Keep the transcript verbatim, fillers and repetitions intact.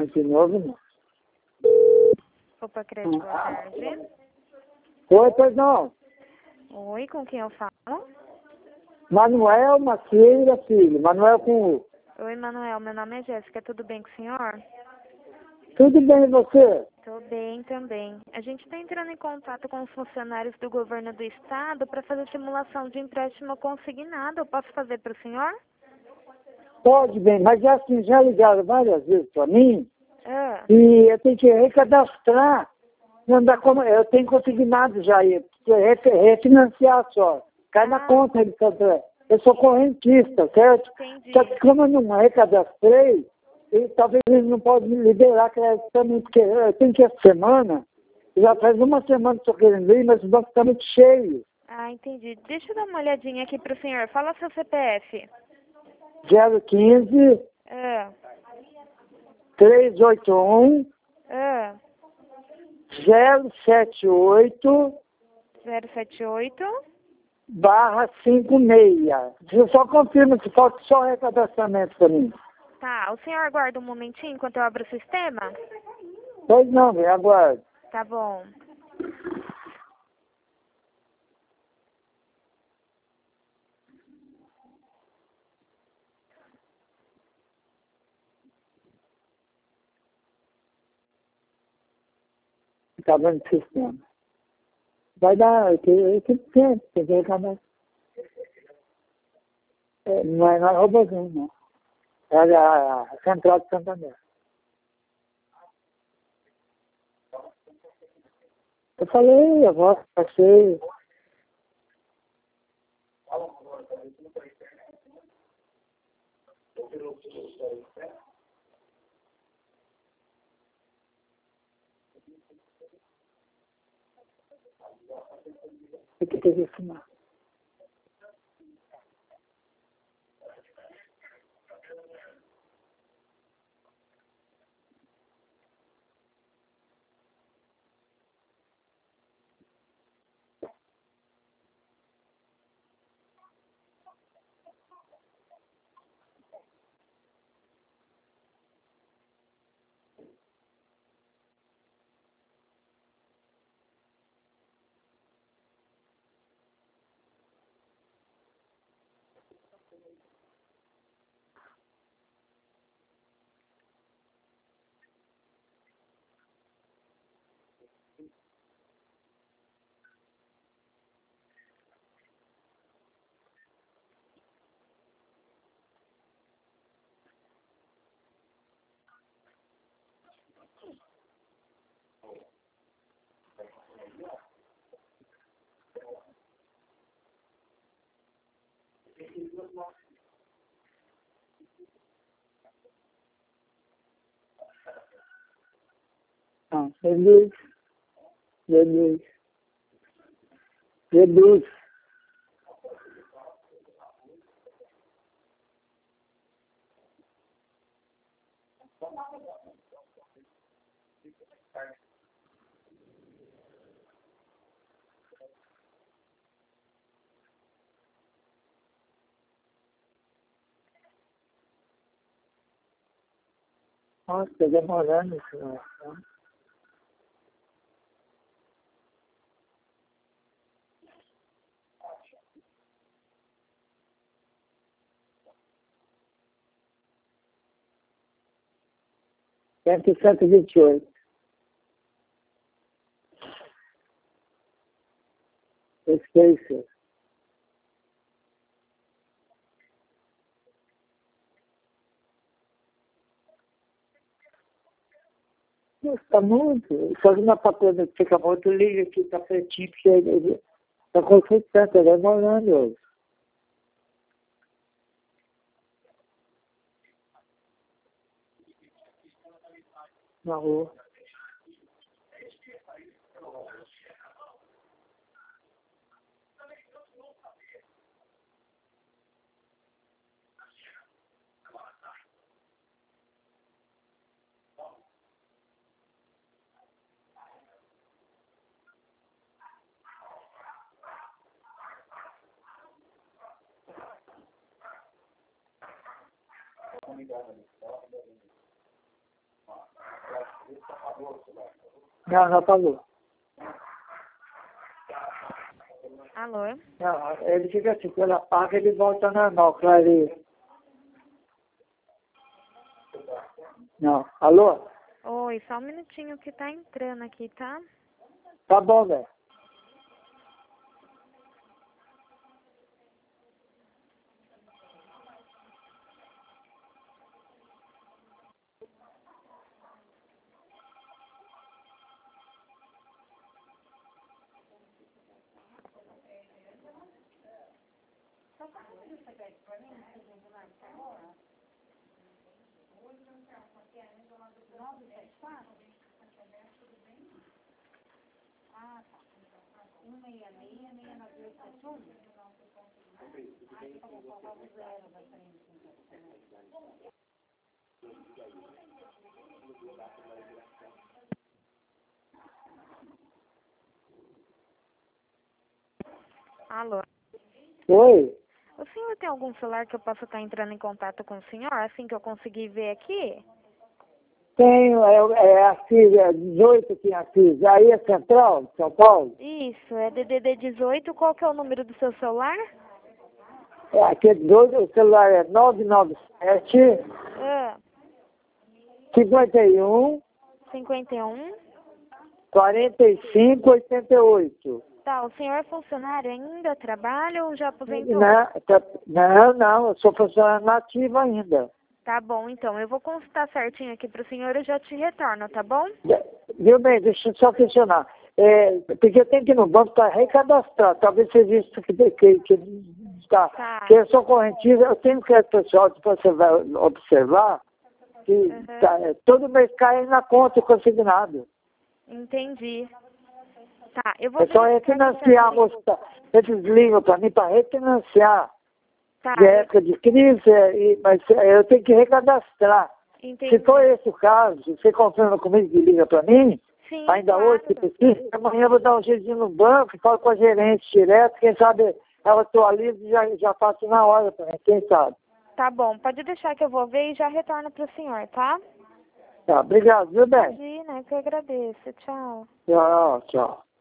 Mas de novo não. Opa, Crédito, boa tarde. Oi, pois não. Oi, com quem eu falo? Manuel Macieira Filho. Manuel com U. Oi, Manuel, meu nome é Jéssica, tudo bem com o senhor? Tudo bem e você? Tô bem também. A gente está entrando em contato com os funcionários do governo do estado para fazer simulação de empréstimo consignado. Eu posso fazer para o senhor? Pode bem, mas já assim, já ligaram várias vezes para mim Ah, e eu tenho que recadastrar. Não dá como, eu tenho consignado já aí, refe- refinanciar só. Cai na Ah. conta de Santo André. Eu sou correntista, certo? entendi. Só que como eu não recadastrei, e talvez eles não podem me liberar crédito também, porque eu tenho que ir essa semana, já faz uma semana que estou querendo ir, mas o banco está muito cheio. Ah, entendi. Deixa eu dar uma olhadinha aqui para o senhor. Fala seu C P F. zero um cinco, Ah, três oito um, ah, zero sete oito zero sete oito. barra cinco seis. Você só confirma se falta só recadastramento para mim. Tá, o senhor aguarda um momentinho enquanto eu abro o sistema? Pois não, velho, aguardo. Tá bom. Tá vendo o sistema. Vai dar, eu tenho tempo, tem que recadastrar. É, não é, não é robozinho, não. É a, a Central de Santander. Eu falei, a voz passei. Tem que ter isso, não. Não, reduz, reduz, reduz. Nossa, tá demorando isso, né? cento e vinte e oito. Esqueça. Está muito. Só que na papel que fica muito, liga aqui, tá pretinho, porque ele está consultando, tá demorando. Na rua. Não, não falou. Alô? Não, ele fica assim, quando apaga ele volta normal, claro. Ele... Não, alô? Oi, só um minutinho que tá entrando aqui, tá? Tá bom, velho. Alô? Oi? O senhor tem algum celular que eu possa estar entrando em contato com o senhor, assim que eu conseguir ver aqui? Tenho, é, é a filha, dezoito tinha a filha. Aí é Central, de São Paulo. Isso, é D D D dezoito, qual que é o número do seu celular? É, aqui dezoito, o celular é nove nove sete, Ah, cinquenta e um, cinquenta e um. quarenta e cinco, oitenta e oito. Tá, o senhor é funcionário ainda? Trabalha ou já aposentou? Não, tá- não, não, eu sou funcionário nativo ainda. Tá bom, então. Eu vou consultar certinho aqui pro senhor e já te retorno, tá bom? Viu bem, deixa eu só questionar. É, porque eu tenho que ir no banco para recadastrar. Talvez seja isso que, que, que tá. Tá. Porque eu sou correntista, eu tenho que, pessoal, depois você vai observar, que Uhum. tá, é, todo mês cai na conta o consignado. Entendi. Tá, eu vou É só verificar refinanciar, certinho. moça. Eles ligam para mim para refinanciar. Tá, De época de crise, é, e, mas é, eu tenho que recadastrar. entendi. Se for esse o caso, você confirma comigo que liga para mim, Sim, ainda claro. hoje, se possível, amanhã eu vou dar um jeitinho no banco, falo com a gerente direto, quem sabe ela atualiza e já, já faço na hora também, quem sabe. Tá bom, pode deixar que eu vou ver e já retorno pro senhor, tá? Tá, obrigado, viu bem? Imagina, eu que agradeço. Tchau. Tchau, tchau.